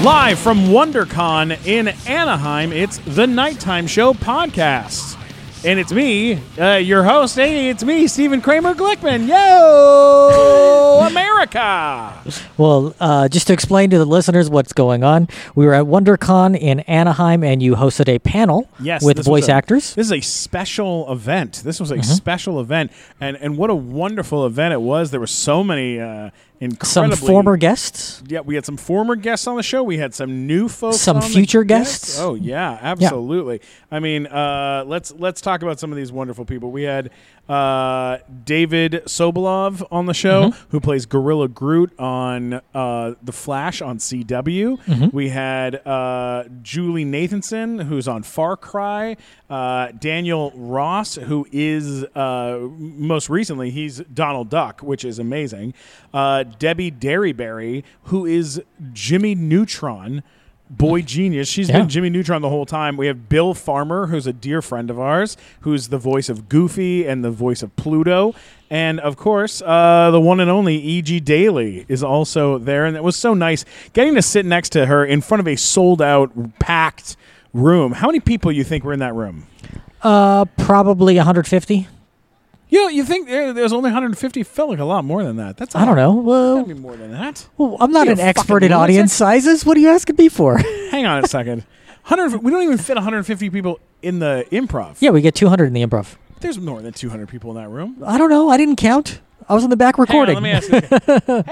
Live from WonderCon in Anaheim, it's the Nighttime Show podcast. And it's me, your host. Hey, it's me, Stephen Kramer Glickman. Yo, America! Well, just to explain to the listeners what's going on, we were at WonderCon in Anaheim, and you hosted a panel with voice actors. This is a special event. This was a special event, and what a wonderful event it was. There were so many incredibly... Some former guests. Yeah, we had some former guests on the show. We had some new folks. Some future guests. Oh yeah, absolutely. Yeah. I mean, let's talk about some of these wonderful people. We had David Sobolov on the show, who plays Gorilla Groot on The Flash on CW. We had Julie Nathanson, who's on Far Cry. Daniel Ross, who is most recently he's Donald Duck, which is amazing. Debbie Derryberry, who is Jimmy Neutron. Boy Genius. She's been Jimmy Neutron the whole time. We have Bill Farmer, who's a dear friend of ours, who's the voice of Goofy and the voice of Pluto. And, of course, the one and only E.G. Daily is also there. And it was so nice getting to sit next to her in front of a sold-out, packed room. How many people you think were in that room? Probably 150. You think there's only 150? Felt like a lot more than that. I don't know. Well, gotta be more than that. Well, I'm not an expert in audience sizes. What are you asking me for? Hang on a second. We don't even fit 150 people in the improv. Yeah, we get 200 in the improv. There's more than 200 people in that room. I don't know. I didn't count. I was in the back recording. Hang on, let me ask you.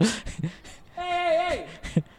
Hey!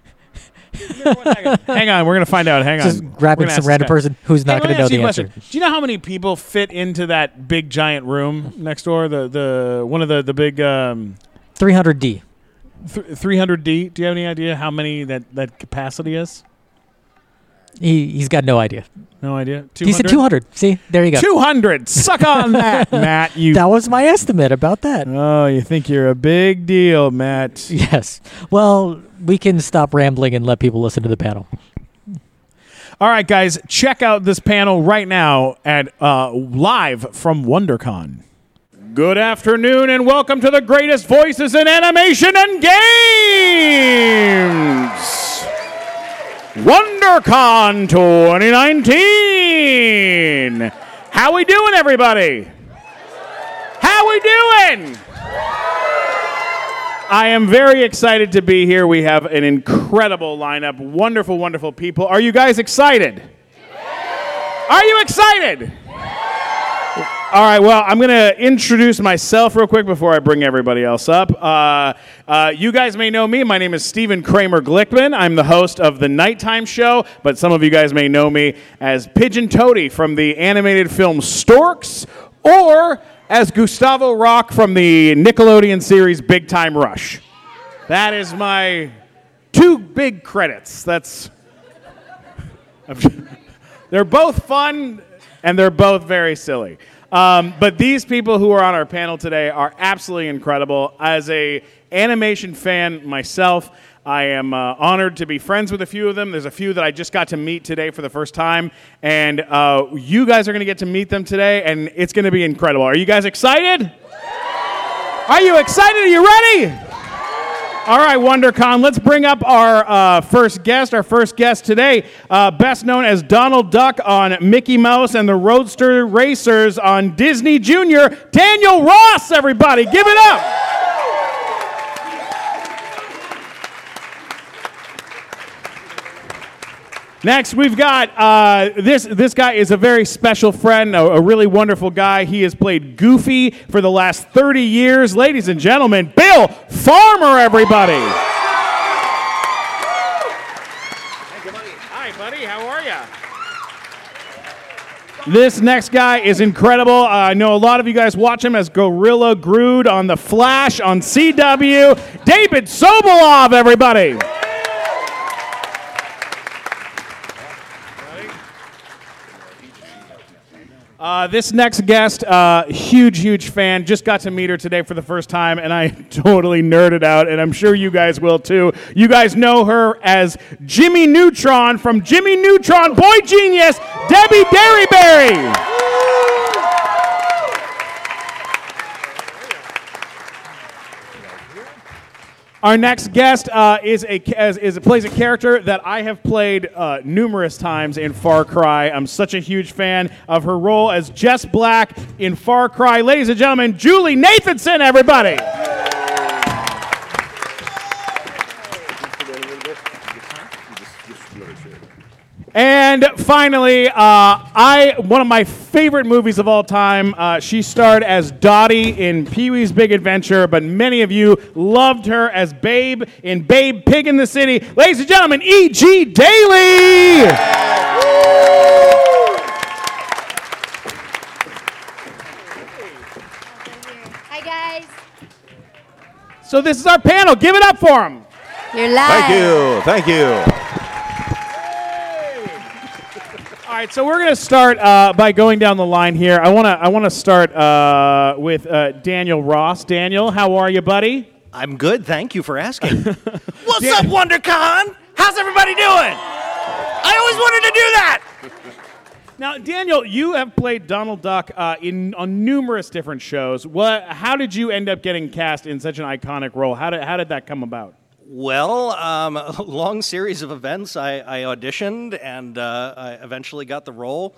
Hang on, we're going to find out. Hang on. Just grabbing some random person who's not going to know the answer. Do you know how many people fit into that big giant room next door? The one of the big 300D. 300D. Do you have any idea how many that capacity is? He's got no idea. No idea. 200? He said 200. See, there you go. 200. Suck on that, Matt. That was my estimate about that. Oh, you think you're a big deal, Matt? Yes. Well, we can stop rambling and let people listen to the panel. All right, guys, check out this panel right now at live from WonderCon. Good afternoon and welcome to the greatest voices in animation and games. WonderCon 2019. How we doing, everybody? How we doing? I am very excited to be here. We have an incredible lineup, wonderful, wonderful people. Are you guys excited? Are you excited? All right, well, I'm going to introduce myself real quick before I bring everybody else up. You guys may know me. My name is Stephen Kramer Glickman. I'm the host of The Nighttime Show, but some of you guys may know me as Pigeon Toady from the animated film Storks, or as Gustavo Rock from the Nickelodeon series Big Time Rush. That is my two big credits. They're both fun, and they're both very silly. But these people who are on our panel today are absolutely incredible. As a animation fan myself, I am honored to be friends with a few of them. There's a few that I just got to meet today for the first time, and you guys are going to get to meet them today, and it's going to be incredible. Are you guys excited? Are you excited? Are you ready? All right, WonderCon, let's bring up our first guest. Our first guest today, best known as Donald Duck on Mickey Mouse and the Roadster Racers on Disney Junior, Daniel Ross, everybody. Give it up. Next, we've got this guy is a very special friend, a really wonderful guy. He has played Goofy for the last 30 years. Ladies and gentlemen, Bill Farmer, everybody. Hi, buddy. How are you? This next guy is incredible. I know a lot of you guys watch him as Gorilla Groot on The Flash on CW. David Sobolov, everybody. This next guest, huge fan, just got to meet her today for the first time, and I totally nerded out, and I'm sure you guys will too. You guys know her as Jimmy Neutron from Jimmy Neutron, Boy Genius, Debbie Derryberry. Our next guest plays a character that I have played numerous times in Far Cry. I'm such a huge fan of her role as Jess Black in Far Cry. Ladies and gentlemen, Julie Nathanson, everybody. And finally, one of my favorite movies of all time. She starred as Dottie in Pee-wee's Big Adventure, but many of you loved her as Babe in Babe Pig in the City. Ladies and gentlemen, E.G. Daily! Hi, guys. So this is our panel. Give it up for them. You're live. Thank you. All right, so we're going to start by going down the line here. I want to start with Daniel Ross. Daniel, how are you, buddy? I'm good. Thank you for asking. What's up, WonderCon? How's everybody doing? I always wanted to do that. Now, Daniel, you have played Donald Duck on numerous different shows. How did you end up getting cast in such an iconic role? How did that come about? Well, a long series of events. I auditioned, and I eventually got the role.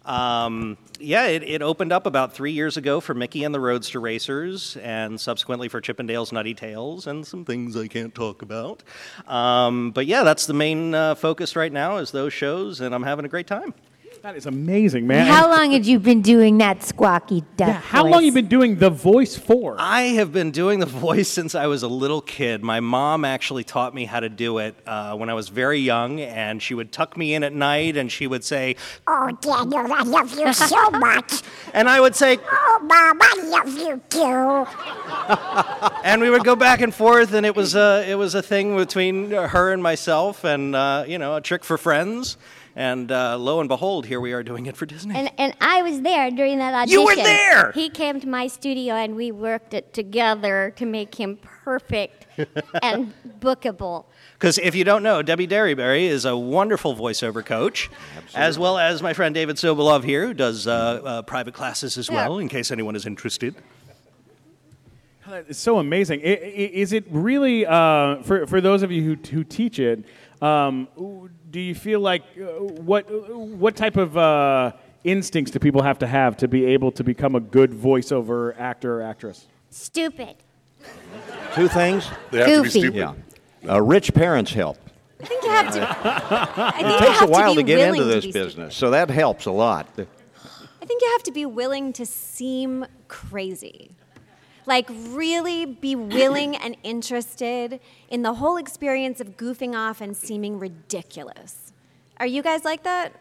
It opened up about 3 years ago for Mickey and the Roadster Racers, and subsequently for Chippendale's Nutty Tales, and some things I can't talk about. But yeah, that's the main focus right now is those shows, and I'm having a great time. That is amazing, man. How long had you been doing that squawky duck How voice? long have you been doing the voice for? I have been doing the voice since I was a little kid. My mom actually taught me how to do it when I was very young, and she would tuck me in at night, and she would say, "Oh, Daniel, I love you so much." And I would say, "Oh, Mom, I love you too." And we would go back and forth, and it was a thing between her and myself, and a trick for friends. And lo and behold, here we are doing it for Disney. And I was there during that audition. You were there! He came to my studio, and we worked it together to make him perfect and bookable. Because if you don't know, Debbie Derryberry is a wonderful voiceover coach, as well as my friend David Sobolov here, who does private classes as well, in case anyone is interested. It's so amazing. Is it really, for those of you who teach it, do you feel like what type of instincts do people have to be able to become a good voiceover actor or actress? Stupid. Two things. They have to be stupid. Yeah. Rich parents help. I think you have to. It takes a while to get into this business, so that helps a lot. I think you have to be willing to seem crazy. Like, really be willing and interested in the whole experience of goofing off and seeming ridiculous. Are you guys like that?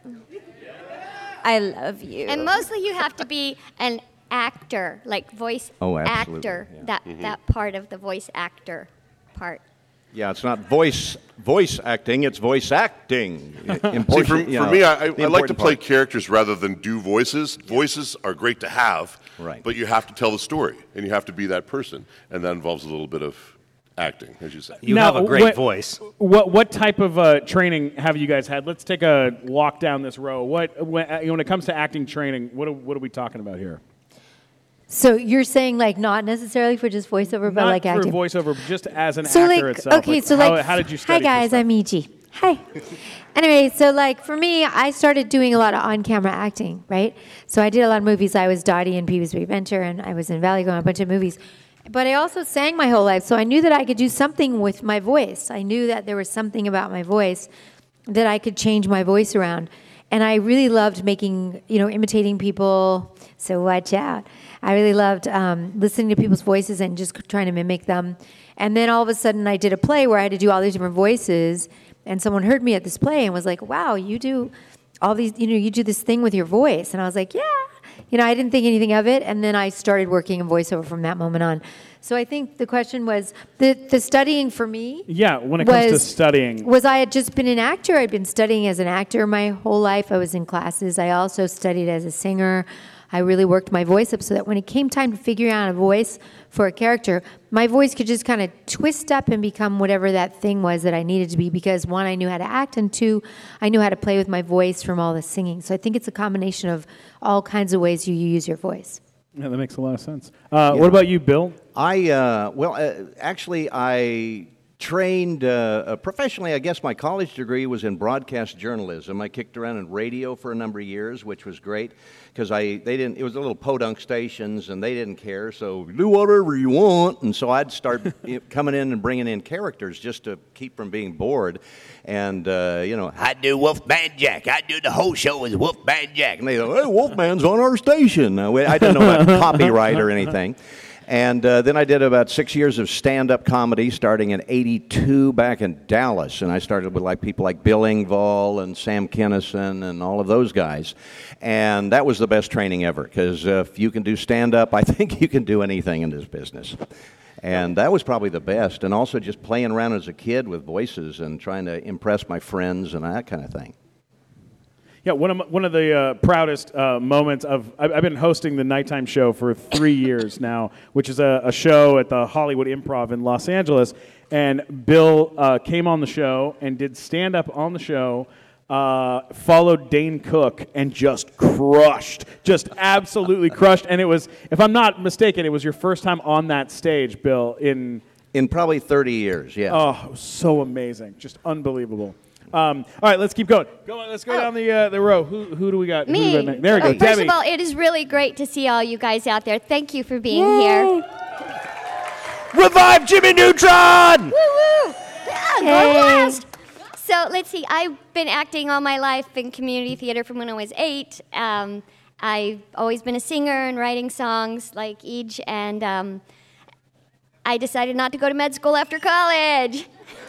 I love you. And mostly you have to be an actor, like voice actor, yeah. that part of the voice actor part. Yeah, it's not voice acting, it's voice acting. See, for me, I like to play characters rather than do voices. Voices are great to have, right, but you have to tell the story, and you have to be that person, and that involves a little bit of acting, as you say. You have a great voice. What type of training have you guys had? Let's take a walk down this row. When it comes to acting training, what are we talking about here? So you're saying like not necessarily for just voiceover, but like acting? Not for voiceover, but just as an so actor like, itself. Okay, like so how did you study? Hi guys, I'm E.G. Hi. Anyway, so like for me, I started doing a lot of on-camera acting, right? So I did a lot of movies. I was Dottie in Pee-wee's Big Adventure, and I was in Valley Going, a bunch of movies. But I also sang my whole life, so I knew that I could do something with my voice. I knew that there was something about my voice that I could change my voice around. And I really loved imitating people, so watch out. I really loved listening to people's voices and just trying to mimic them. And then all of a sudden I did a play where I had to do all these different voices, and someone heard me at this play and was like, wow, you do all these, you do this thing with your voice. And I was like, yeah. I didn't think anything of it, and then I started working in voiceover from that moment on. So I think the question was, the studying for me... Yeah, when it comes to studying... Was I had just been an actor. I'd been studying as an actor my whole life. I was in classes. I also studied as a singer. I really worked my voice up so that when it came time to figure out a voice for a character, my voice could just kind of twist up and become whatever that thing was that I needed to be, because one, I knew how to act, and two, I knew how to play with my voice from all the singing. So I think it's a combination of all kinds of ways you use your voice. Yeah, that makes a lot of sense. What about you, Bill? Actually, I trained professionally. I guess my college degree was in broadcast journalism. I kicked around in radio for a number of years, which was great because it was a little podunk stations and they didn't care, so do whatever you want. And so I'd start coming in and bringing in characters just to keep from being bored. And I do Wolfman Jack. I do the whole show as Wolfman Jack. And they go, hey, Wolfman's on our station. I didn't know about copyright or anything. And then I did about 6 years of stand-up comedy, starting in '82 back in Dallas. And I started with people like Bill Engvall and Sam Kinison and all of those guys. And that was the best training ever, because if you can do stand-up, I think you can do anything in this business. And that was probably the best. And also just playing around as a kid with voices and trying to impress my friends and that kind of thing. Yeah, one of the proudest moments of I've been hosting the nighttime show for 3 years now, which is a show at the Hollywood Improv in Los Angeles. And Bill came on the show and did stand up on the show. Followed Dane Cook and just crushed, just absolutely crushed. And it was, if I'm not mistaken, it was your first time on that stage, Bill, in probably 30 years. Yeah. Oh, it was so amazing, just unbelievable. All right, let's keep going. Let's go down the row. Who do we got? Me. There we go. First Debbie. of all, it is really great to see all you guys out there. Thank you for being here. Revive Jimmy Neutron! Woo woo! Go Blast! So let's see. I've been acting all my life in community theater from when I was 8. I've always been a singer and writing songs like Eej, and I decided not to go to med school after college.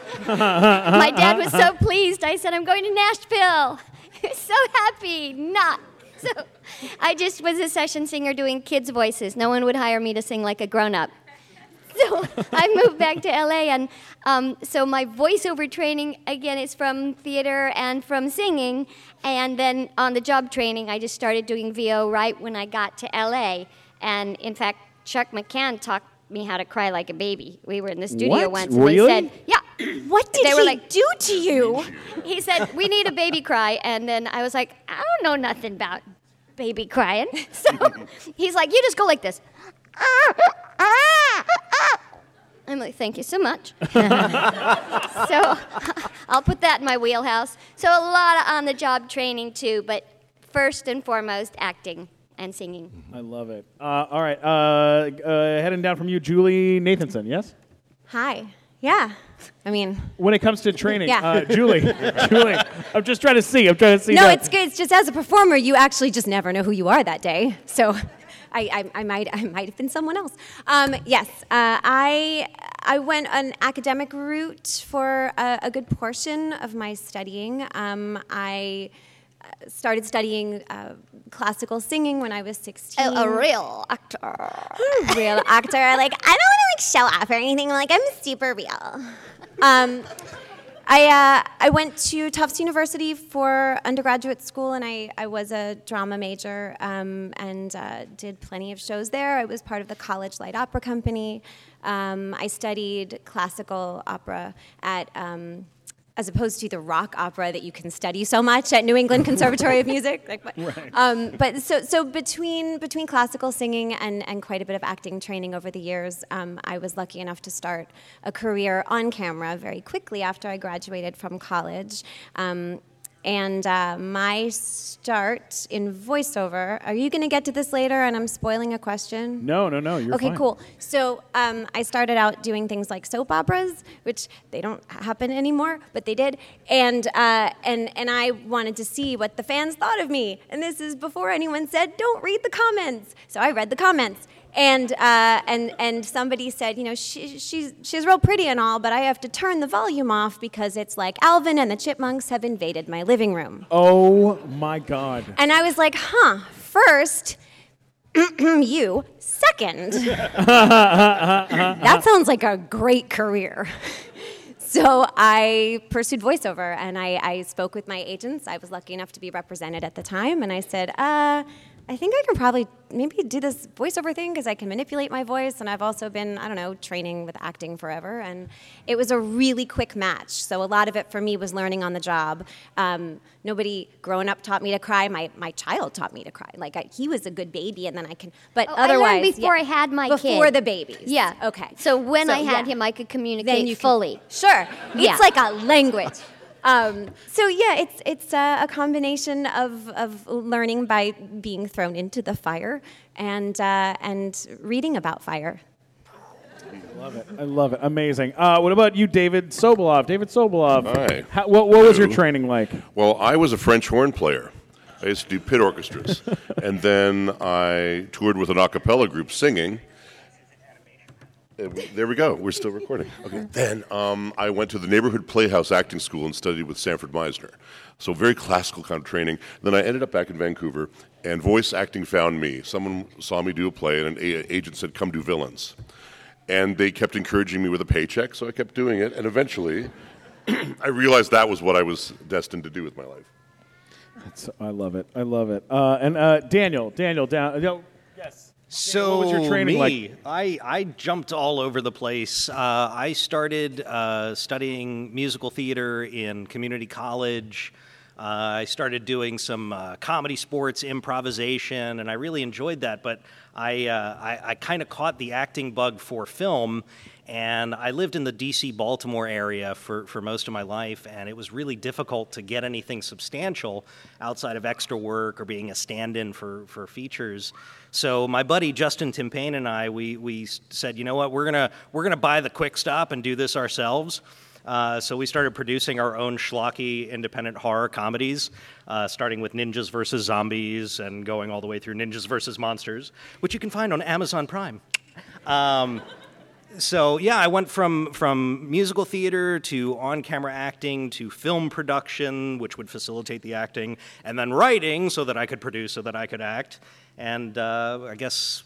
My dad was so pleased. I said, I'm going to Nashville. He was so happy not. So I just was a session singer doing kids' voices. No one would hire me to sing like a grown-up. So I moved back to LA, and so my voiceover training, again, is from theater and from singing. And then on the job training, I just started doing VO right when I got to LA. And in fact, Chuck McCann taught me how to cry like a baby. We were in the studio once, and really? they said, yeah. What did he do to you? He said, we need a baby cry. And then I was like, I don't know nothing about baby crying. So he's like, you just go like this. I'm like, thank you so much. So I'll put that in my wheelhouse. So a lot of on-the-job training, too, but first and foremost, acting and singing. I love it. All right, heading down from you, Julie Nathanson, yes? Hi. Yeah. I mean, when it comes to training, yeah. Julie, I'm just trying to see. No, that. It's good. It's just as a performer, you actually just never know who you are that day. So I might have been someone else. Yes, I went an academic route for a good portion of my studying. I started studying classical singing when I was 16. A real actor. Real actor. Like, I don't want to show off or anything. Like, I'm super real. I went to Tufts University for undergraduate school, and I was a drama major and did plenty of shows there. I was part of the College Light Opera Company. I studied classical opera at as opposed to the rock opera that you can study so much at New England Conservatory of Music. Right. But so between classical singing and quite a bit of acting training over the years, I was lucky enough to start a career on camera very quickly after I graduated from college. And my start in voiceover, are you going to get to this later and I'm spoiling a question? No, you're okay, fine. Cool. So I started out doing things like soap operas, which they don't happen anymore, but they did. And I wanted to see what the fans thought of me. And this is before anyone said, don't read the comments. So I read the comments. And somebody said, you know, she's real pretty and all, but I have to turn the volume off because it's like Alvin and the Chipmunks have invaded my living room. Oh my God. And I was like, first, you, second. That sounds like a great career. So I pursued voiceover, and I spoke with my agents. I was lucky enough to be represented at the time, and I said, I I think I can probably maybe do this voiceover thing because I can manipulate my voice, and I've also been, I don't know, training with acting forever, and it was a really quick match. So a lot of it for me was learning on the job. Nobody growing up taught me to cry. My child taught me to cry. Like he was a good baby, and then I can. But otherwise, I learned before I had my kid. Before the babies. Yeah. Okay. So when I had him, I could communicate then you fully. Sure. Yeah. It's like a language. So yeah, it's a combination of learning by being thrown into the fire and reading about fire. I love it. Amazing. What about you, David Sobolov? David Sobolov. Hi. What was your training like? Well, I was a French horn player. I used to do pit orchestras. And then I toured with an a cappella group singing. There we go. We're still recording. Okay. Then I went to the Neighborhood Playhouse Acting School and studied with Sanford Meisner. So very classical kind of training. Then I ended up back in Vancouver, and voice acting found me. Someone saw me do a play, and an agent said, "Come do villains." And they kept encouraging me with a paycheck, so I kept doing it. And eventually, I realized that was what I was destined to do with my life. I love it. I love it. And Daniel, yes. So what was your training like? I jumped all over the place. I started studying musical theater in community college. I started doing some comedy sports, improvisation, and I really enjoyed that. But I kind of caught the acting bug for film, and I lived in the D.C. Baltimore area for most of my life, and it was really difficult to get anything substantial outside of extra work or being a stand-in for features. So my buddy Justin Timpane and I, we said, you know what, we're gonna buy the Quick Stop and do this ourselves. So we started producing our own schlocky independent horror comedies, starting with Ninjas vs. Zombies and going all the way through Ninjas vs. Monsters, which you can find on Amazon Prime. So yeah, I went from musical theater to on-camera acting to film production, which would facilitate the acting, and then writing so that I could produce, so that I could act. And I guess,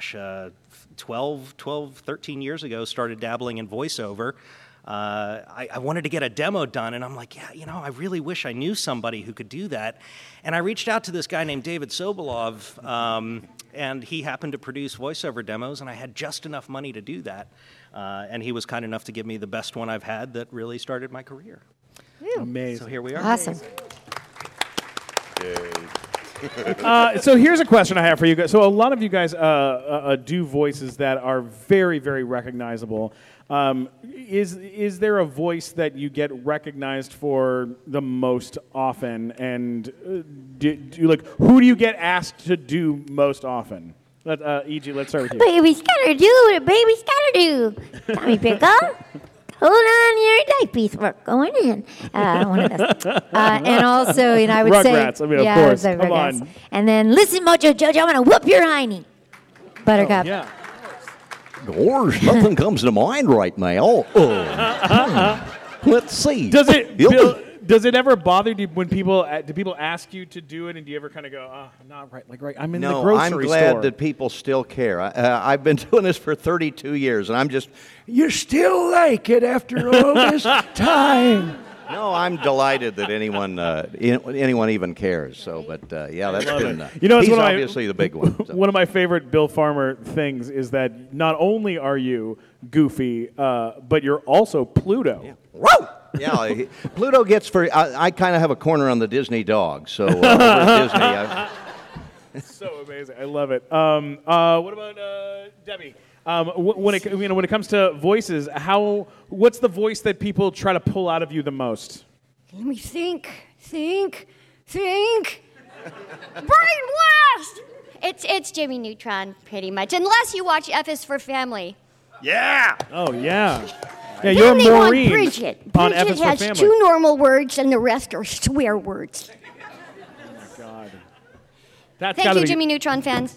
13 years ago, started dabbling in voiceover. I wanted to get a demo done, and I'm like, yeah, I really wish I knew somebody who could do that. And I reached out to this guy named David Sobolov, and he happened to produce voiceover demos, and I had just enough money to do that. And he was kind enough to give me the best one I've had that really started my career. Amazing. So here we are. Awesome. So here's a question I have for you guys. So a lot of you guys do voices that are very, very recognizable. Is there a voice that you get recognized for the most often? And who do you get asked to do most often? E.G., let's start with you. Baby's gotta do what a baby's gotta do. Tommy Pickle, hold on, your diapers work going in. One of those. And also, I would Rugrats, say, of course. Come on. And then listen, Mojo Jojo, I'm gonna whoop your hiney. Buttercup. Yeah. Gosh, nothing comes to mind right now. Let's see. Does it ever bother you when people ask you to do it, and do you ever kind of go, "Oh, not right, like right? I'm in the grocery store." No, I'm glad that people still care. I've been doing this for 32 years, and I'm just, you still like it after all this time. No, I'm delighted that anyone even cares. So, but that's been. He's obviously the big one. So. One of my favorite Bill Farmer things is that not only are you Goofy, but you're also Pluto. Yeah. Whoa! Yeah, Pluto gets I kind of have a corner on the Disney dog. So over Disney. So amazing! I love it. What about Debbie? When it comes to voices, what's the voice that people try to pull out of you the most? Let me think. Brain blast! It's Jimmy Neutron, pretty much, unless you watch F is for Family. Yeah. Oh yeah. Yeah, you're Maureen Bridget. on F is for has Family. 2 normal words, and the rest are swear words. Oh my God. Thank you, Jimmy Neutron fans.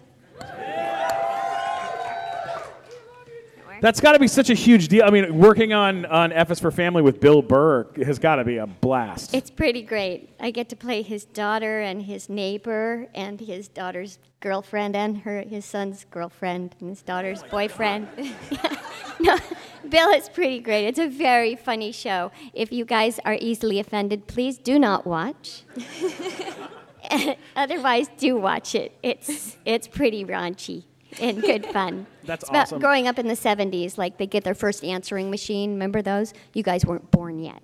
That's got to be such a huge deal. I mean, working on F is for Family with Bill Burr has got to be a blast. It's pretty great. I get to play his daughter and his neighbor and his daughter's girlfriend and his son's girlfriend and his daughter's boyfriend. No, Bill is pretty great. It's a very funny show. If you guys are easily offended, please do not watch. Otherwise, do watch it. It's pretty raunchy and good fun. That's it's about awesome. growing up in the 70s, like they get their first answering machine. Remember those? You guys weren't born yet.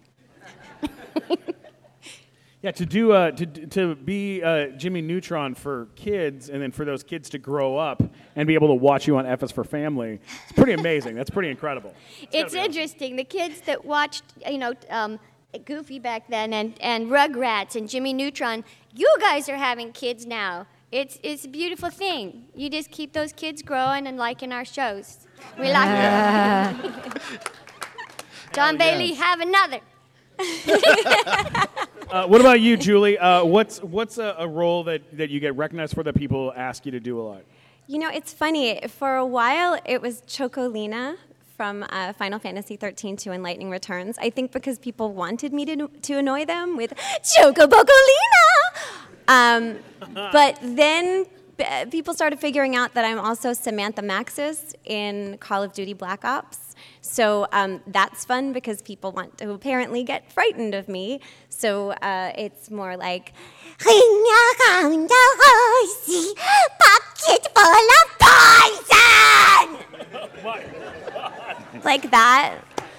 Yeah, to do to be Jimmy Neutron for kids, and then for those kids to grow up and be able to watch you on F is for Family, it's pretty amazing. That's pretty incredible. It's interesting. The kids that watched, Goofy back then, and Rugrats and Jimmy Neutron, you guys are having kids now. It's a beautiful thing. You just keep those kids growing and liking our shows. We like it. John Bailey, have another. What about you, Julie? What's a role that you get recognized for that people ask you to do a lot? It's funny. For a while, it was Chocolina from Final Fantasy 13 to Enlightening Returns. I think because people wanted me to annoy them with Chocobocolina. But then people started figuring out that I'm also Samantha Maxis in Call of Duty Black Ops. So that's fun because people want to apparently get frightened of me. So it's more like, pocket full of poison! Like that.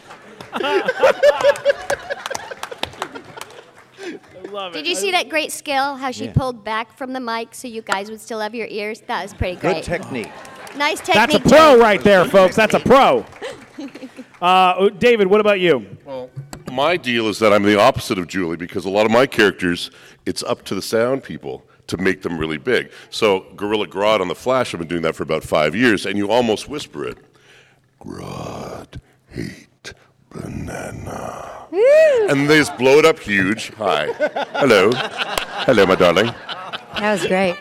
Love it. Did you see that great skill, how she pulled back from the mic so you guys would still have your ears? That was pretty great. Good technique. Nice technique. That's a pro right there, folks. That's a pro. David, what about you? Well, my deal is that I'm the opposite of Julie because a lot of my characters, it's up to the sound people to make them really big. So Gorilla Grodd on The Flash, I've been doing that for about 5 years, and you almost whisper it. Grodd, hate banana. And they just blow it up huge. Hi. Hello. Hello, my darling. That was great.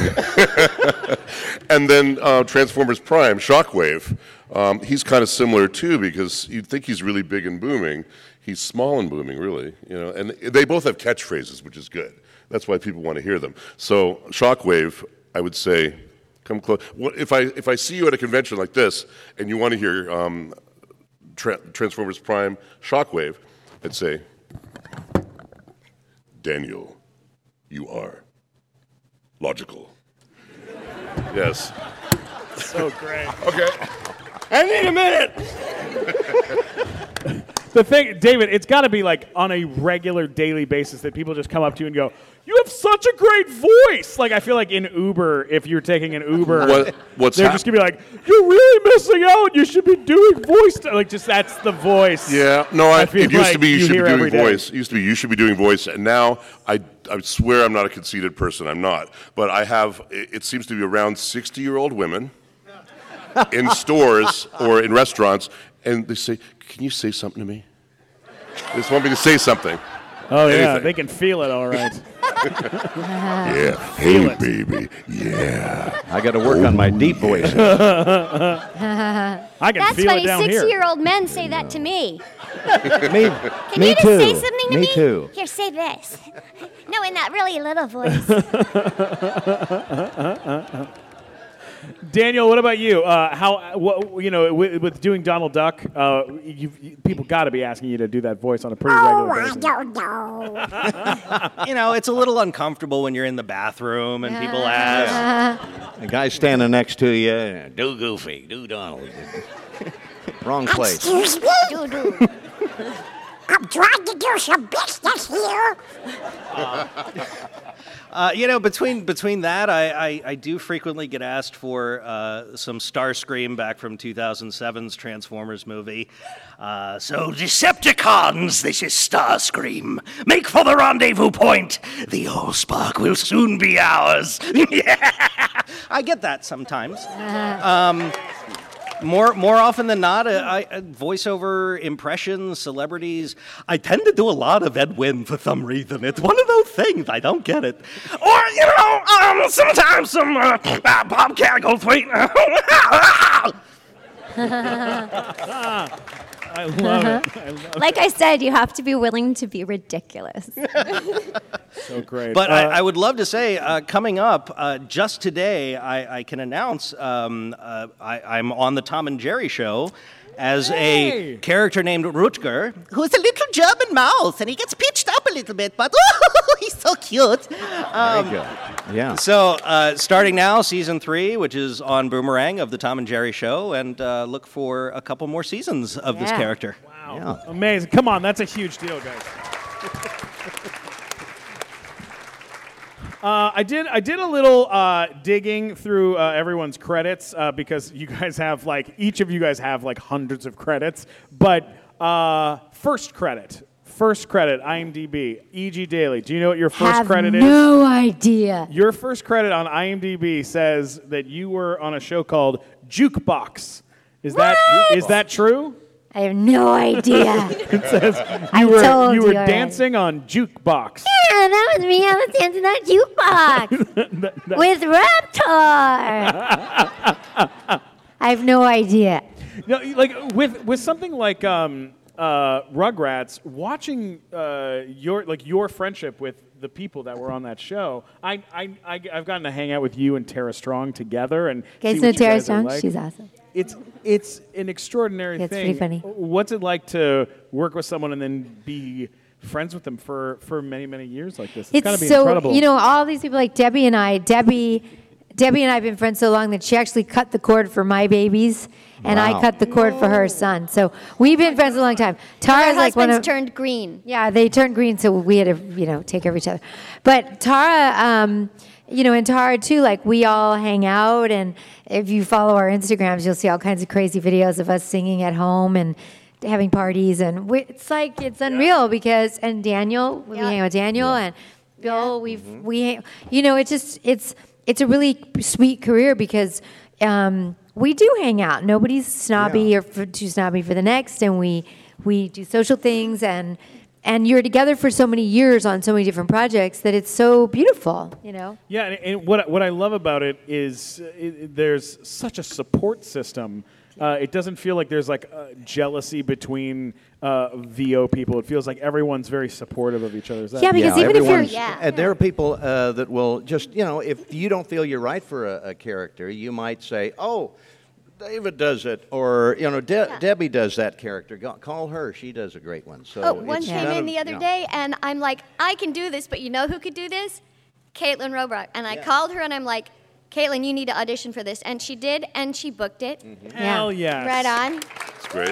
And then Transformers Prime, Shockwave, he's kind of similar too because you'd think he's really big and booming. He's small and booming, really. And they both have catchphrases, which is good. That's why people want to hear them. So Shockwave, I would say, come close. If I see you at a convention like this and you want to hear Transformers Prime, Shockwave, I'd say, Daniel, you are logical. Yes. So great. Okay. I need a minute. The thing, David, it's got to be like on a regular daily basis that people just come up to you and go, "You have such a great voice." Like I feel like in Uber, if you're taking an Uber, they're just gonna be like, "You're really missing out. You should be doing voice." Like just that's the voice. Yeah. No, it used like to be you should be doing day. voice. It used to be you should be doing voice, and now I swear I'm not a conceited person. I'm not, but I have. It seems to be around 60-year-old women in stores or in restaurants, and they say, "Can you say something to me?" They just want me to say something. Oh, yeah. Anything. They can feel it all right. Yeah. Hey, baby. Yeah. I got to work on my deep voice. I can That's feel funny. it down here. 60-year-old men say that to me. me Can you just too. say something to me? Me too. Here, say this. No, in that really little voice. Daniel, what about you? With doing Donald Duck, people got to be asking you to do that voice on a pretty regular basis. don't know. It's a little uncomfortable when you're in the bathroom and people ask. The guy standing next to you, do Goofy, do Donald. Wrong place. Excuse me? I'm trying to do some business here. Between that, I do frequently get asked for some Starscream back from 2007's Transformers movie. So Decepticons, this is Starscream. Make for the rendezvous point. The Allspark will soon be ours. Yeah, I get that sometimes. More often than not, voiceover impressions, celebrities. I tend to do a lot of Ed Wynn for some reason. It's one of those things. I don't get it. Or, sometimes some Bobcat Goldthwait. I love it. Like I said, you have to be willing to be ridiculous. So great. But I would love to say, coming up, just today, I can announce I'm on the Tom and Jerry show as a character named Rutger, who's a little German mouse, and he gets pitched up a little bit, but he's so cute. Very good. Yeah. So, starting now, season 3, which is on Boomerang of the Tom and Jerry Show, and look for a couple more seasons of this character. Wow. Yeah. Amazing. Come on, that's a huge deal, guys. I did a little digging through everyone's credits because you guys have each of you guys have hundreds of credits. But first credit, IMDb, E.G. Daily. Do you know what your first credit is? No idea. Your first credit on IMDb says that you were on a show called Jukebox. Is that true? I have no idea. It says you were dancing on Jukebox. Yeah, that was me. I was dancing on Jukebox with Raptor. I have no idea. No, with something like Rugrats, watching your friendship with the people that were on that show, I've gotten to hang out with you and Tara Strong together and guys see know what you Tara guys are Strong? like. She's awesome. It's an extraordinary It's thing. pretty funny. What's it like to work with someone and then be friends with them for many, many years like this? It's gotta be so incredible. All these people like Debbie and I. Debbie and I have been friends so long that she actually cut the cord for my babies, and I cut the cord for her son. So we've been friends a long time. Tara's Their like one husbands of turned green. Yeah, they turned green, so we had to take care of each other. But Tara, and Tara too, we all hang out, and if you follow our Instagrams, you'll see all kinds of crazy videos of us singing at home and having parties, and it's unreal because Daniel, we hang out with Daniel and Bill. It's a really sweet career because we do hang out. Nobody's snobby or too snobby for the next, and we do social things and you're together for so many years on so many different projects that it's so beautiful, Yeah, and what I love about it is there's such a support system. It doesn't feel like there's jealousy between VO people. It feels like everyone's very supportive of each other. Because even if you're and there are people that will just if you don't feel you're right for a character, you might say, "Oh, David does it," or Debbie does that character. Call her; she does a great one. So one came in the other day, and I'm like, I can do this, but you know who could do this? Caitlin Robrock. And I called her, and I'm like, Caitlin, you need to audition for this. And she did, and she booked it. Mm-hmm. Hell yes. Right on. That's great.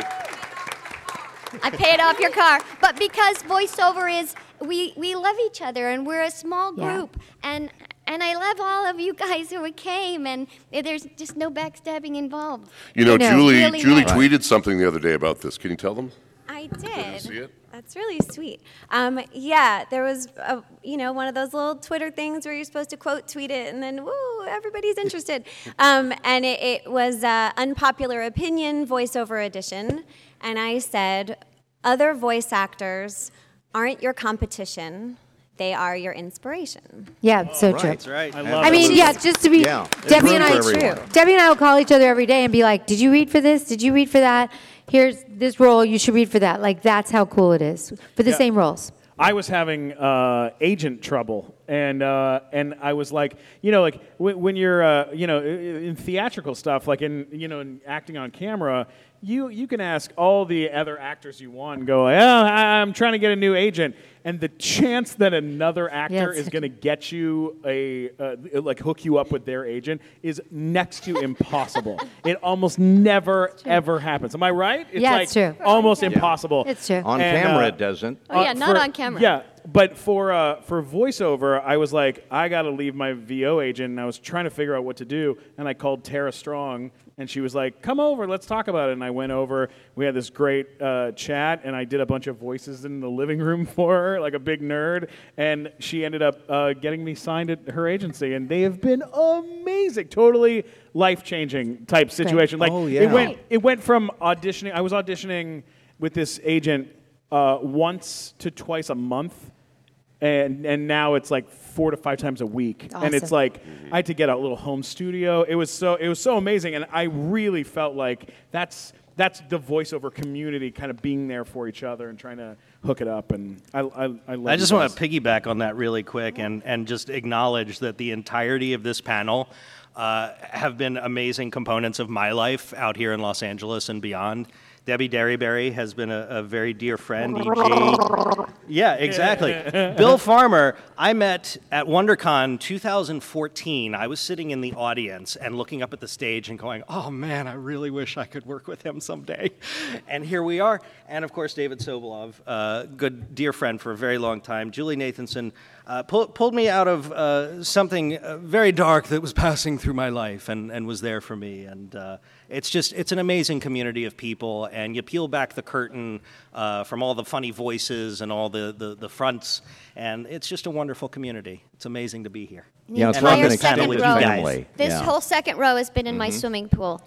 I paid off your car. But because voiceover is, we love each other, and we're a small group. And I love all of you guys who came, and there's just no backstabbing involved. Julie really nice. tweeted something the other day about this. Can you tell them? I Did did. you see it? That's really sweet. There was one of those little Twitter things where you're supposed to quote tweet it, and then woo, everybody's interested. And it was unpopular opinion voiceover edition, and I said, other voice actors aren't your competition. They are your inspiration. Yeah, so true. That's right. I love I mean, just to be Debbie and I. Debbie and I will call each other every day and be like, "Did you read for this? Did you read for that? Here's this role. You should read for that." That's how cool it is for the same roles. I was having agent trouble, and I was like, when you're in theatrical stuff, in acting on camera, you can ask all the other actors you want and go, I'm trying to get a new agent, and the chance that another actor is going to get you hook you up with their agent is next to impossible. It almost never ever happens. Am I right? It's it's true. Almost impossible. It's true. On camera, it doesn't. Oh, yeah, not on camera. Yeah, but for voiceover, I was like, I got to leave my VO agent, and I was trying to figure out what to do, and I called Tara Strong, and she was like, come over, let's talk about it. And I went over, we had this great chat, and I did a bunch of voices in the living room for her, like a big nerd, and she ended up getting me signed at her agency, and they have been amazing, totally life-changing type situation. It went from auditioning, I was auditioning with this agent once to twice a month, and now it's 4 to 5 times a week. Awesome. And it's I had to get a little home studio. It was so amazing, and I really felt like that's the voiceover community kind of being there for each other and trying to hook it up. And I love I just want to piggyback on that really quick and just acknowledge that the entirety of this panel have been amazing components of my life out here in Los Angeles and beyond. Debbie Derryberry has been a very dear friend. E.G. Yeah, exactly. Bill Farmer, I met at WonderCon 2014. I was sitting in the audience and looking up at the stage and going, oh man, I really wish I could work with him someday. And here we are. And of course, David Sobolov, good dear friend for a very long time. Julie Nathanson pulled me out of something very dark that was passing through my life and was there for me. And it's an amazing community of people, and you peel back the curtain from all the funny voices and all the fronts, and it's just a wonderful community. It's amazing to be here. Yeah, it's And like my an second extended row. family. This Yeah. whole second row has been in my swimming pool.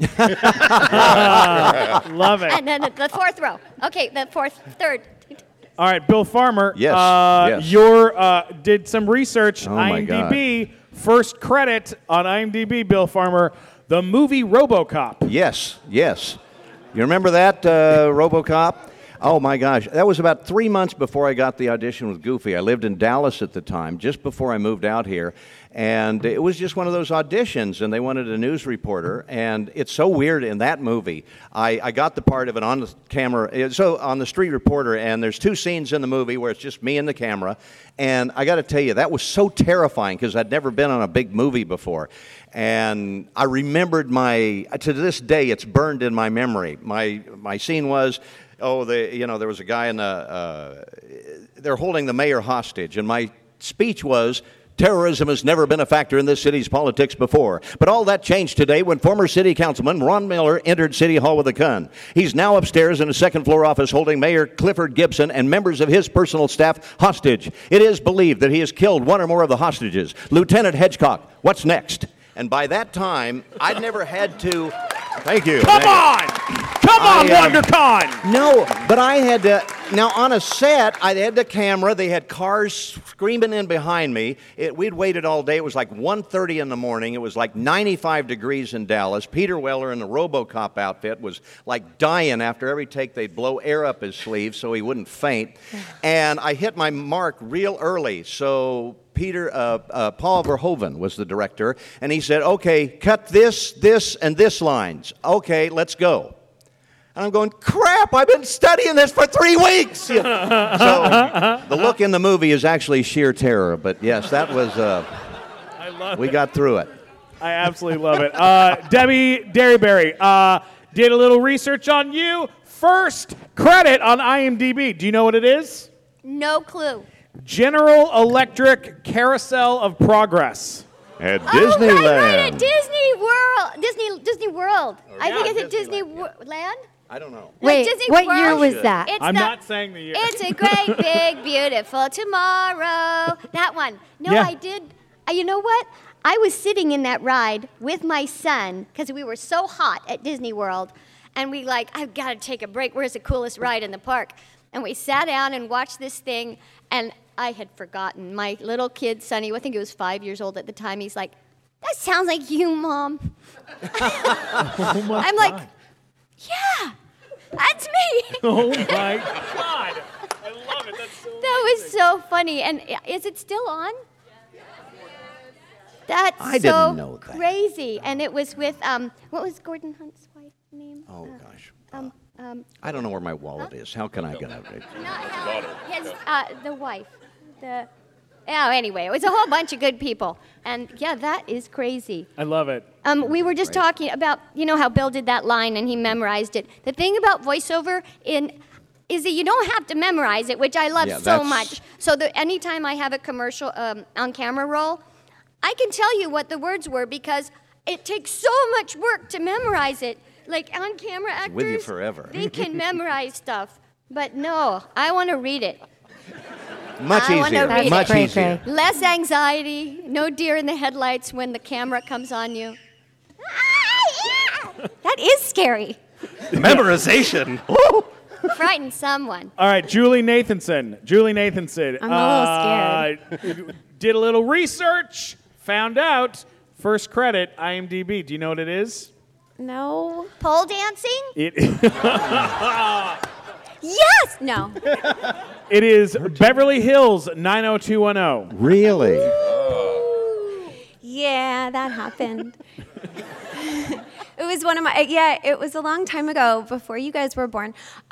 Love it. And then the fourth row. Okay, third. All right, Bill Farmer. Yes, yes. You did some research. Oh, my IMDb, first credit on IMDb, Bill Farmer, the movie RoboCop. Yes, yes. You remember that, RoboCop? Oh, my gosh. That was about 3 months before I got the audition with Goofy. I lived in Dallas at the time, just before I moved out here. And it was just one of those auditions, and they wanted a news reporter. And it's so weird in that movie. I got the part of an on-the-camera, so on the street reporter, and there's 2 scenes in the movie where it's just me and the camera. And I got to tell you, that was so terrifying because I'd never been on a big movie before. And I remembered to this day, it's burned in my memory. My scene was, there was a guy they're holding the mayor hostage, and my speech was, terrorism has never been a factor in this city's politics before. But all that changed today when former city councilman Ron Miller entered City Hall with a gun. He's now upstairs in a second-floor office holding Mayor Clifford Gibson and members of his personal staff hostage. It is believed that he has killed one or more of the hostages. Lieutenant Hedgecock, what's next? And by that time, I'd never had to... Thank you. Come on, WonderCon! No, but I had to... Now, on a set, I had the camera. They had cars screaming in behind me. We'd waited all day. It was like 1:30 in the morning. It was like 95 degrees in Dallas. Peter Weller in the RoboCop outfit was like dying. After every take, they'd blow air up his sleeve so he wouldn't faint. And I hit my mark real early, so... Paul Verhoeven was the director, and he said, okay, cut this, and this lines. Okay, let's go. And I'm going, crap, I've been studying this for 3 weeks. So the look in the movie is actually sheer terror, but yes, that was, we got through it. I absolutely love it. Debbie Derryberry, did a little research on you. First credit on IMDb. Do you know what it is? No clue. General Electric Carousel of Progress. At Disneyland. Right, at Disney World. Disney World. I think it's at Disney Land. I don't know. Wait, Disney what World? year was that? I'm not saying the year. It's a great, big, beautiful tomorrow. That one. No, Yeah. I did. You know what? I was sitting in that ride with my son because we were so hot at Disney World. And I've got to take a break. Where's the coolest ride in the park? And we sat down and watched this thing. And I had forgotten. My little kid, Sonny, I think he was 5 years old at the time, he's like, that sounds like you, Mom. I'm like, yeah, that's me. Oh, my God. I love it. That's so That was so funny. And is it still on? That's I so didn't know that. crazy. And it was with, what was Gordon Hunt's wife's name? Oh, gosh. Um, I don't know where my wallet is. How can I get it? not his, the wife. Anyway, it was a whole bunch of good people. And yeah, that is crazy. I love it. We were just talking about, how Bill did that line and he memorized it. The thing about voiceover is that you don't have to memorize it, which I love so much. So anytime I have a commercial on camera roll, I can tell you what the words were because it takes so much work to memorize it. Like on camera actors, with you forever. They can memorize stuff. But no, I want to read it. Much I wanna easier. read Much it. easier. Less anxiety, no deer in the headlights when the camera comes on you. That is scary. Memorization. Frighten someone. All right, Julie Nathanson. I'm a little scared. Did a little research, found out, first credit, IMDb. Do you know what it is? No. Pole dancing? Yes! No. It is Beverly Hills 90210. Really? Yeah, that happened. It was one of my, it was a long time ago, before you guys were born.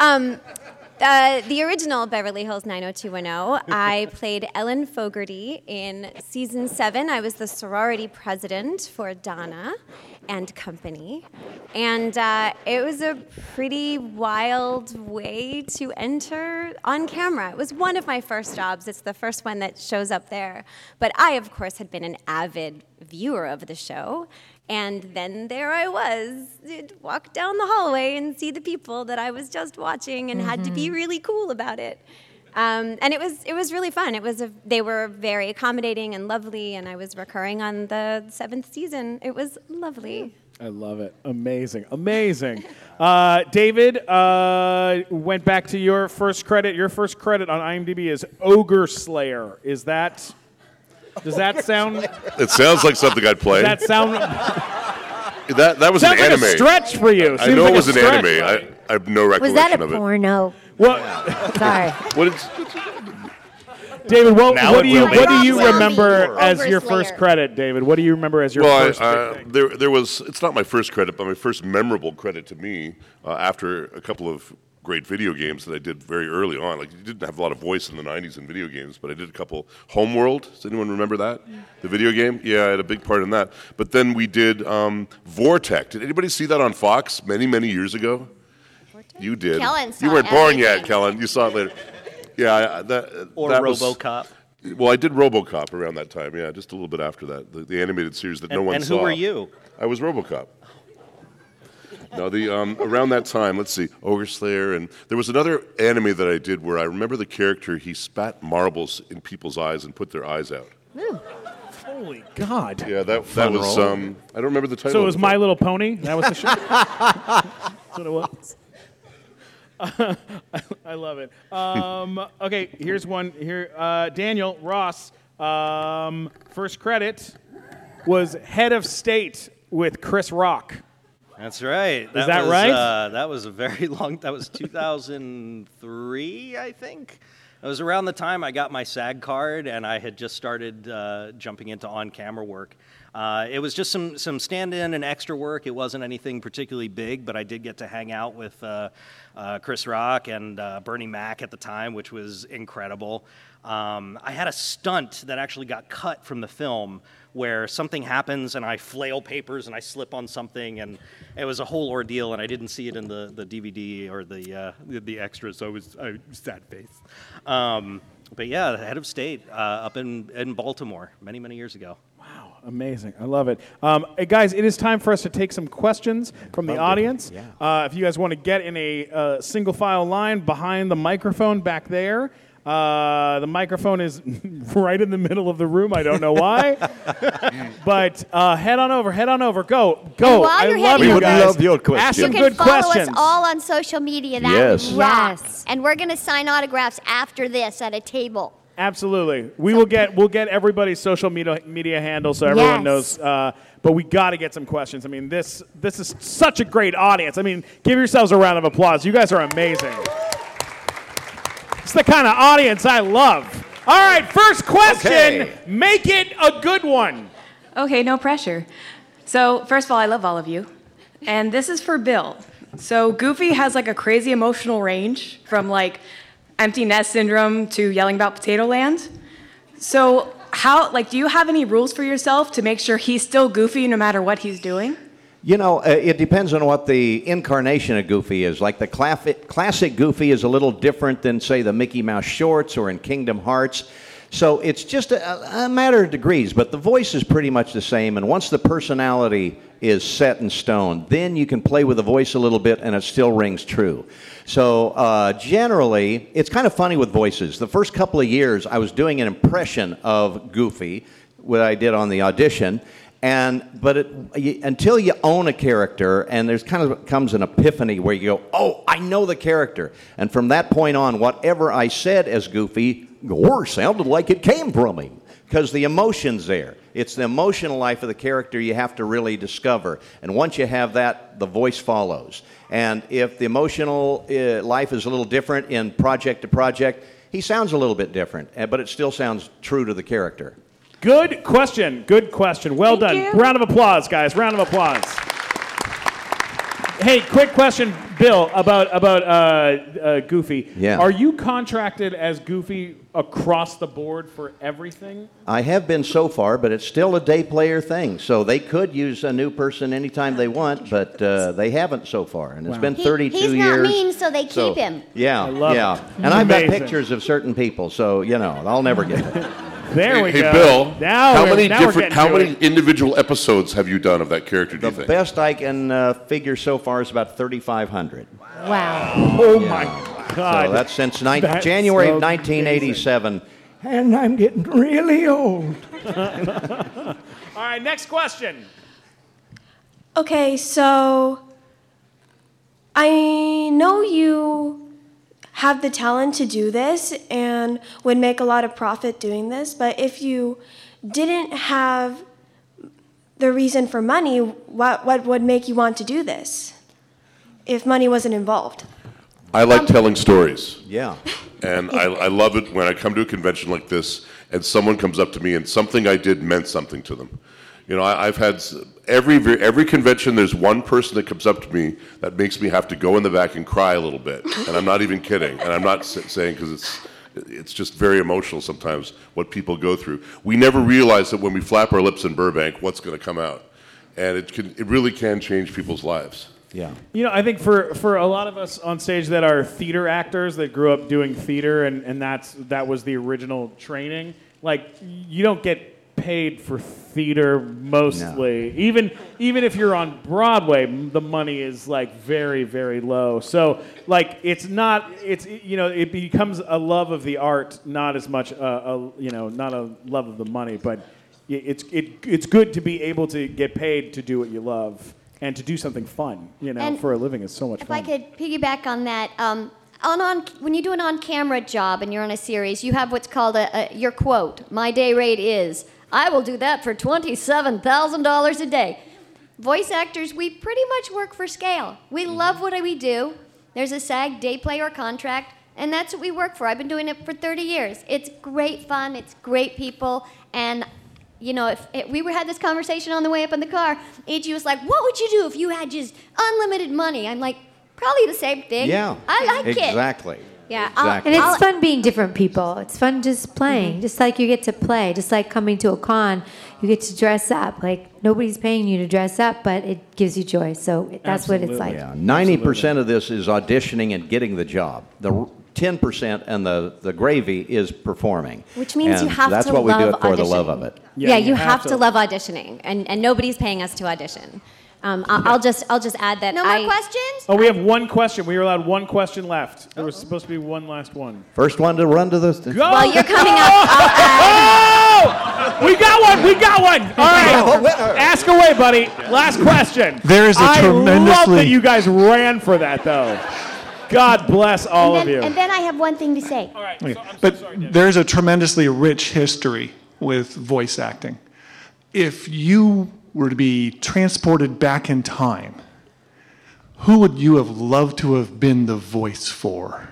The original Beverly Hills 90210, I played Ellen Fogarty in season 7. I was the sorority president for Donna and company. And it was a pretty wild way to enter on camera. It was one of my first jobs. It's the first one that shows up there. But I, of course, had been an avid viewer of the show. And then there I was, walk down the hallway and see the people that I was just watching and had to be really cool about it. And it was really fun. They were very accommodating and lovely, and I was recurring on the 7th season. It was lovely. I love it. Amazing. David, went back to your first credit. Your first credit on IMDb is Ogre Slayer. Does that sound? It sounds like something I'd play. Does that sound? That was sounds an anime. Like a stretch for you. I know it was an anime. I have no recollection Was that a of it. porno? Well, sorry. What is? David, what do you remember Ogre as your Slayer. first credit, David? What do you remember as your first big thing? there was. It's not my first credit, but my first memorable credit to me after a couple of great video games that I did very early on. Like, you didn't have a lot of voice in the 90s in video games, but I did a couple. Homeworld, does anyone remember that? The video game? Yeah, I had a big part in that. But then we did Vortec. Did anybody see that on Fox many, many years ago? Vortec? You did. Kellen saw you weren't born everything. yet, Kellen. You saw it later. Yeah, that RoboCop. Well, I did RoboCop around that time, yeah, just a little bit after that. The animated series that no one saw. And who were you? I was RoboCop. No, around that time, let's see, Ogre Slayer, and there was another anime that I did where I remember the character, he spat marbles in people's eyes and put their eyes out. Holy God. Yeah, that was, I don't remember the title. So it was My Little Pony? That was the show? That's what it was. I love it. Okay, here's one. Daniel Ross, first credit was Head of State with Chris Rock. That's right. Is that right? That was a very long. That was 2003, I think. It was around the time I got my SAG card, and I had just started jumping into on-camera work. It was just some stand-in and extra work. It wasn't anything particularly big, but I did get to hang out with Chris Rock and Bernie Mac at the time, which was incredible. I had a stunt that actually got cut from the film where something happens and I flail papers and I slip on something, and it was a whole ordeal, and I didn't see it in the DVD or the extras, so I was sad face. But yeah, the Head of State up in Baltimore many, many years ago. Wow, amazing. I love it. Hey guys, it is time for us to take some questions from the audience. Yeah. If you guys want to get in a single file line behind the microphone back there. The microphone is right in the middle of the room. I don't know why. But head on over. Go. I love you guys. Love your questions. Ask You some can good follow questions. us all on social media. That Yes. would rock. Yes. And we're going to sign autographs after this at a table. Absolutely. We'll get everybody's social media handle so everyone knows. But we got to get some questions. I mean, this is such a great audience. I mean, give yourselves a round of applause. You guys are amazing. It's the kind of audience I love. All right, first question. Okay. Make it a good one. Okay, no pressure. So, first of all, I love all of you. And this is for Bill. So, Goofy has like a crazy emotional range from like empty nest syndrome to yelling about Potato Land. So, do you have any rules for yourself to make sure he's still Goofy no matter what he's doing? You know, it depends on what the incarnation of Goofy is. Like the classic Goofy is a little different than, say, the Mickey Mouse shorts or in Kingdom Hearts. So it's just a matter of degrees, but the voice is pretty much the same. And once the personality is set in stone, then you can play with the voice a little bit and it still rings true. So generally, it's kind of funny with voices. The first couple of years, I was doing an impression of Goofy, what I did on the audition. But until you own a character, and there's kind of comes an epiphany where you go, oh, I know the character. And from that point on, whatever I said as Goofy sounded like it came from him, because the emotion's there. It's the emotional life of the character you have to really discover. And once you have that, the voice follows. And if the emotional life is a little different in project to project, he sounds a little bit different, but it still sounds true to the character. Good question. Well done. you. Round of applause, guys. Round of applause. Hey, quick question, Bill, about Goofy. Yeah. Are you contracted as Goofy across the board for everything? I have been so far, but it's still a day player thing. So they could use a new person anytime they want, but they haven't so far. And it's been 32 He's years. not mean, so they keep him. Yeah, I love yeah. it. And I've got Amazing. pictures of certain people, so, I'll never get it. There we Hey, go. Bill, Now how we're- many now we're different, getting how to many it. individual episodes have you done of that character, do you The think? best I can figure so far is about 3,500. Wow. Oh, my God. So that's since That's January so of 1987. And I'm getting really old. All right, next question. Okay, so I know you have the talent to do this and would make a lot of profit doing this, but if you didn't have the reason for money, what would make you want to do this if money wasn't involved? I like telling stories. Yeah. And I love it when I come to a convention like this and someone comes up to me and something I did meant something to them. I've had every convention, there's one person that comes up to me that makes me have to go in the back and cry a little bit. And I'm not even kidding. And I'm not saying because it's just very emotional sometimes what people go through. We never realize that when we flap our lips in Burbank, what's going to come out. And it really can change people's lives. Yeah. I think for a lot of us on stage that are theater actors that grew up doing theater and that was the original training, like you don't get paid for theater mostly. No. Even if you're on Broadway, the money is like very, very low. So like it becomes a love of the art, not as much not a love of the money, but it's good to be able to get paid to do what you love. And to do something fun, for a living is so much fun. If I could piggyback on that, when you do an on-camera job and you're on a series, you have what's called your quote. My day rate is, I will do that for $27,000 a day. Voice actors, we pretty much work for scale. We love what we do. There's a SAG day player contract, and that's what we work for. I've been doing it for 30 years. It's great fun. It's great people, and if we had this conversation on the way up in the car, A.G. was like, what would you do if you had just unlimited money? I'm like, probably the same thing. Yeah. I like it. Exactly. Yeah. Exactly. And it's fun being different people. It's fun just playing. Just like you get to play. Just like coming to a con, you get to dress up. Like, nobody's paying you to dress up, but it gives you joy. So that's what it's like. Yeah. 90% of this is auditioning and getting the job. The 10% and the gravy is performing. Which means you have that's to what we do love it for, the auditioning. love of it. Yeah, you have to love auditioning, and nobody's paying us to audition. I'll just add that. No more questions? Oh, we have one question. We were allowed one question left. There was supposed to be one last one. First one to run to the... Go! Well, you're coming up. Oh! We got one! All right. Ask away, buddy. Last question. There is a I love tremendously... that you guys ran for that, though. God bless all of you. And then I have one thing to say. All right. Okay. But there's a tremendously rich history with voice acting. If you were to be transported back in time, who would you have loved to have been the voice for?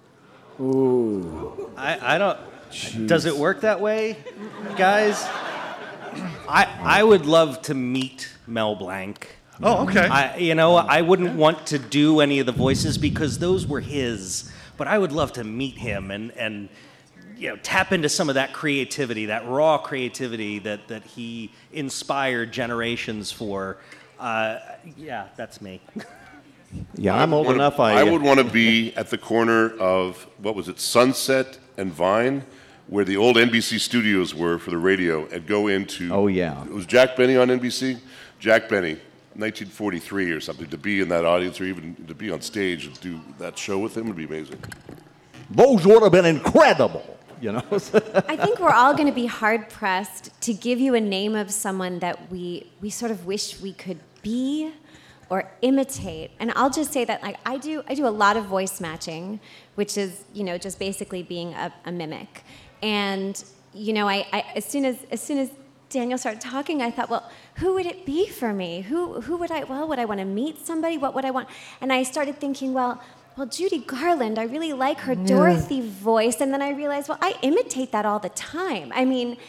Ooh. I don't... Jeez. Does it work that way, guys? I would love to meet Mel Blanc. Oh, okay. I wouldn't want to do any of the voices because those were his, but I would love to meet him and tap into some of that creativity, that raw creativity that he inspired generations for. Yeah, that's me. Yeah, I'm old enough. I would want to be at the corner of, Sunset and Vine, where the old NBC studios were for the radio, and go into... Oh, yeah. It was Jack Benny on NBC? Jack Benny. 1943 or something, to be in that audience or even to be on stage and do that show with him would be amazing. Those would have been incredible, I think we're all going to be hard-pressed to give you a name of someone that we sort of wish we could be or imitate. And I'll just say that I do a lot of voice matching, which is, just basically being a mimic. And, I as soon as Daniel started talking, I thought, well, who would it be for me? Who would I want to meet somebody? What would I want? And I started thinking, well, Judy Garland, I really like her Dorothy voice. And then I realized, well, I imitate that all the time. I mean,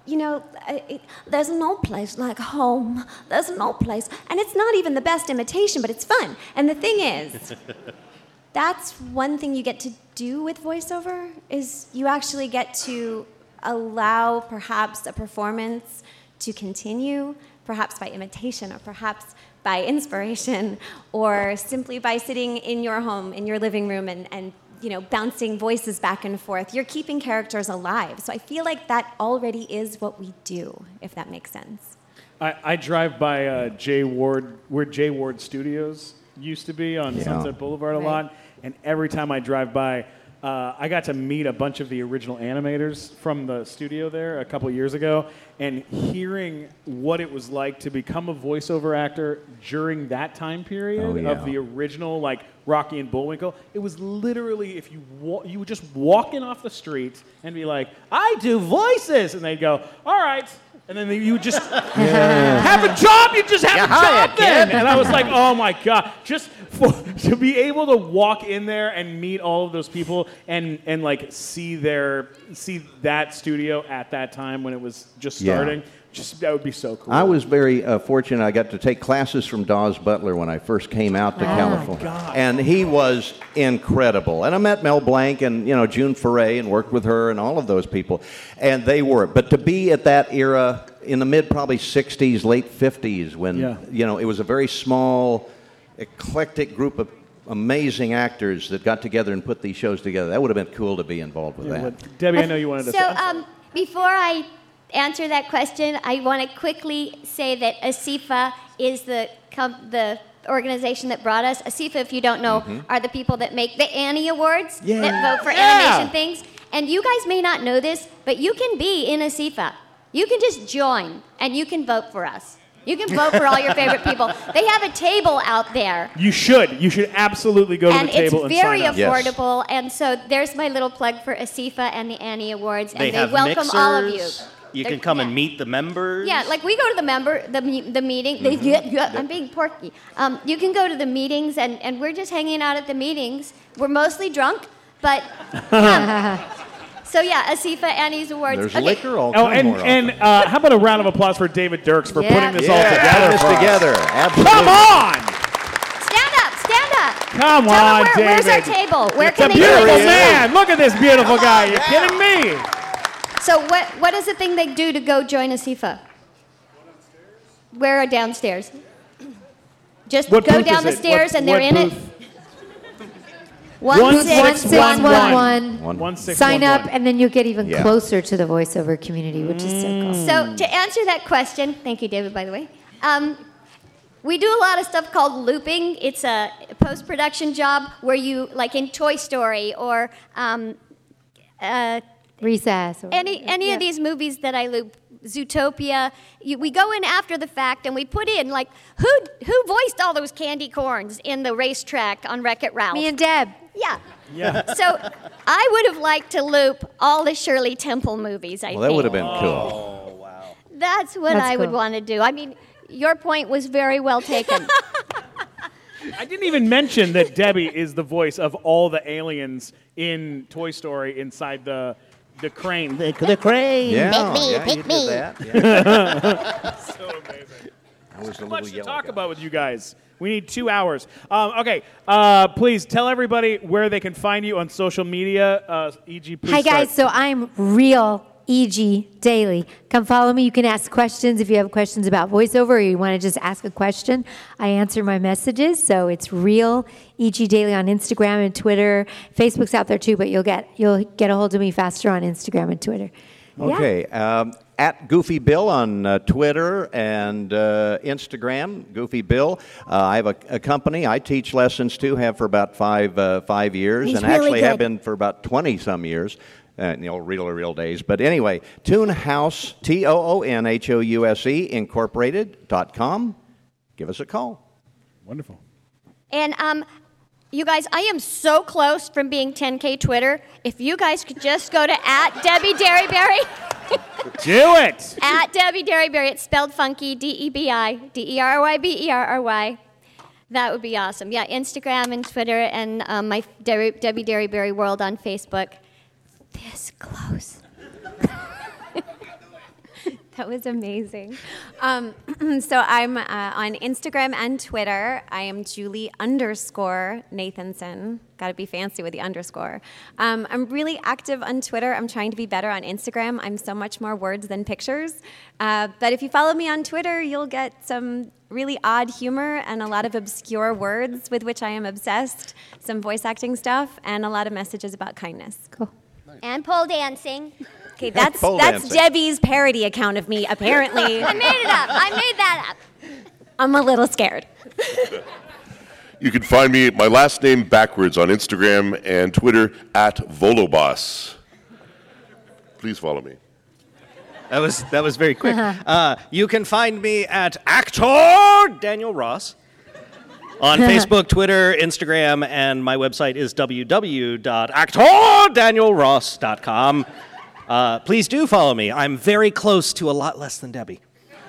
there's no place like home. There's no place. And it's not even the best imitation, but it's fun. And the thing is, that's one thing you get to do with voiceover, is you actually get to allow perhaps a performance to continue, perhaps by imitation, or perhaps by inspiration, or simply by sitting in your home, in your living room, and bouncing voices back and forth. You're keeping characters alive. So I feel like that already is what we do, if that makes sense. I drive by Jay Ward, where Jay Ward Studios used to be on Sunset Boulevard a lot, and every time I drive by, I got to meet a bunch of the original animators from the studio there a couple years ago, and hearing what it was like to become a voiceover actor during that time period of the original, like Rocky and Bullwinkle, it was literally, if you you would just walk in off the street and be like, "I do voices," and they'd go, "All right." And then you would just have a job. You just have a job then. And I was like, oh my God. Just to be able to walk in there and meet all of those people and like see that studio at that time when it was just starting, that would be so cool. I was very fortunate. I got to take classes from Dawes Butler when I first came out to California. And he was incredible. And I met Mel Blanc and, June Foray and worked with her and all of those people. And they were. But to be at that era in the mid probably 60s, late 50s, when, it was a very small, eclectic group of amazing actors that got together and put these shows together. That would have been cool to be involved with that. Debbie, I know you wanted to say. So before I answer that question, I want to quickly say that ASIFA is the organization that brought us. ASIFA, if you don't know, are the people that make the Annie Awards that vote for animation things. And you guys may not know this, but you can be in ASIFA. You can just join, and you can vote for us. You can vote for all your favorite people. They have a table out there. You should. You should absolutely go to the table and sign up. And it's very affordable. And so there's my little plug for ASIFA and the Annie Awards. And they welcome mixers. All of you. You can come and meet the members. Yeah, like we go to the meeting. I'm being porky. You can go to the meetings, and we're just hanging out at the meetings. We're mostly drunk, but so ASIFA, Annie's Awards. There's liquor all kinds more. And how about a round of applause for David Dirks for putting this all together? Absolutely. Come on! Stand up! Come on, David. Where's our table? Where can they do this? Beautiful man! Look at this beautiful guy. You're kidding me? So what is the thing they do to go join ASIFA? Where are downstairs? Just go down the stairs and they're in it. 1611. Sign up, and then you'll get even closer to the voiceover community, which is so cool. So to answer that question, thank you, David, by the way. We do a lot of stuff called looping. It's a post-production job where you, like in Toy Story or Recess. Or any of these movies that I loop, Zootopia, we go in after the fact and we put in, like, who voiced all those candy corns in the racetrack on Wreck-It Ralph? Me and Deb. Yeah. So I would have liked to loop all the Shirley Temple movies, I think. Well, that would have been cool. Oh, wow. That's what I would want to do. I mean, your point was very well taken. I didn't even mention that Debbie is the voice of all the aliens in Toy Story inside the crane. The crane. Yeah, pick me. That. So amazing. I was so much to talk about with you guys. We need 2 hours. Please tell everybody where they can find you on social media. E.G., please Hi, guys. So I'm Real E.G. Daily. Come follow me. You can ask questions if you have questions about voiceover or you want to just ask a question. I answer my messages. So it's Real E.G. Daily on Instagram and Twitter. Facebook's out there too, but you'll get a hold of me faster on Instagram and Twitter. Okay. At Goofy Bill on Twitter and Instagram, Goofy Bill. I have a company. I teach lessons too, have for about five years, He's and really actually good. have been for about 20-some years. Real days. But anyway, Toonhouse, TOONHOUSE, Incorporated.com. Give us a call. Wonderful. And you guys, I am so close from being 10K Twitter. If you guys could just go to @DebbieDerryberry. Do it! @DebbieDerryberry. It's spelled funky, DebbieDerryberry. That would be awesome. Yeah, Instagram and Twitter and my Debbie Derryberry World on Facebook. This close. That was amazing. So I'm on Instagram and Twitter. I am Julie_Nathanson. Got to be fancy with the underscore. I'm really active on Twitter. I'm trying to be better on Instagram. I'm so much more words than pictures. But if you follow me on Twitter, you'll get some really odd humor and a lot of obscure words with which I am obsessed, some voice acting stuff, and a lot of messages about kindness. Cool. And pole dancing. Okay, that's Debbie's parody account of me, apparently. I made it up. I made that up. I'm a little scared. You can find me, my last name backwards, on Instagram and Twitter @Volobos. Please follow me. That was very quick. You can find me at Actor Daniel Ross on Facebook, Twitter, Instagram, and my website is www.actordanielross.com. Please do follow me. I'm very close to a lot less than Debbie.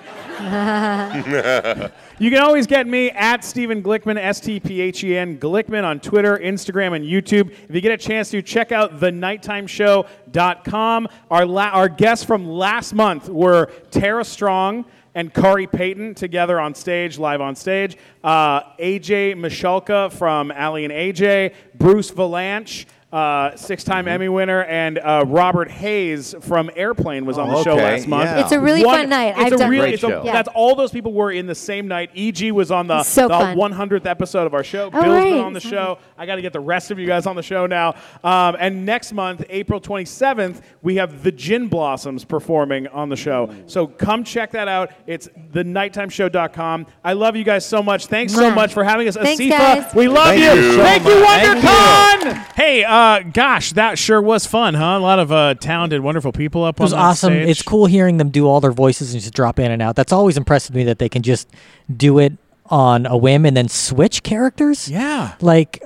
You can always get me at Stephen Glickman, STPHEN Glickman on Twitter, Instagram, and YouTube. If you get a chance to, check out thenighttimeshow.com. Our guests from last month were Tara Strong and Kari Payton together on stage, live on stage. AJ Michalka from Allie and AJ, Bruce Valanche, 6-time Emmy winner, and Robert Hayes from Airplane was on the show last month. Yeah. It's a really fun night. That's all those people were in the same night. EG was on the 100th episode of our show. Bill's been on the show. I got to get the rest of you guys on the show now. And next month, April 27th, we have the Gin Blossoms performing on the show. So come check that out. It's thenighttimeshow.com. I love you guys so much. Thanks so much for having us. Thanks, Asifa, guys. we love Thank you. you. Thank you, WonderCon. Thank you. Hey, gosh, that sure was fun, huh? A lot of talented, wonderful people up on It was awesome. stage. It's cool hearing them do all their voices and just drop in and out. That's always impressed me that they can just do it on a whim and then switch characters. Yeah. Like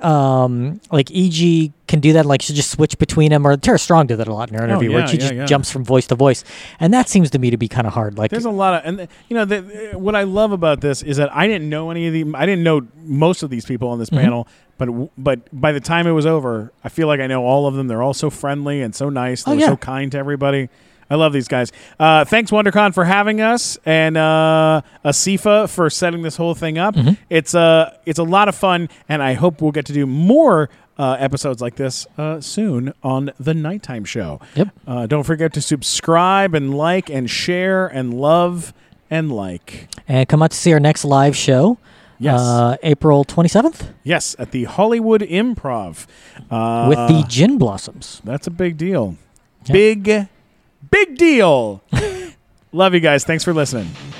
EG can do that. Like she just switch between them. Or Tara Strong did that a lot in her interview, where she just jumps from voice to voice, and that seems to me to be kind of hard. Like there's a lot of, and what I love about this is that I didn't know any of the, I didn't know most of these people on this panel. But by the time it was over, I feel like I know all of them. They're all so friendly and so nice. They're so kind to everybody. I love these guys. Thanks, WonderCon, for having us, and Asifa for setting this whole thing up. It's a lot of fun, and I hope we'll get to do more episodes like this soon on The Nighttime Show. Yep. Don't forget to subscribe and like and share and love and like. And come out to see our next live show. Yes. April 27th? Yes, at the Hollywood Improv. With the Gin Blossoms. That's a big deal. Yeah. Big deal. Love you guys. Thanks for listening.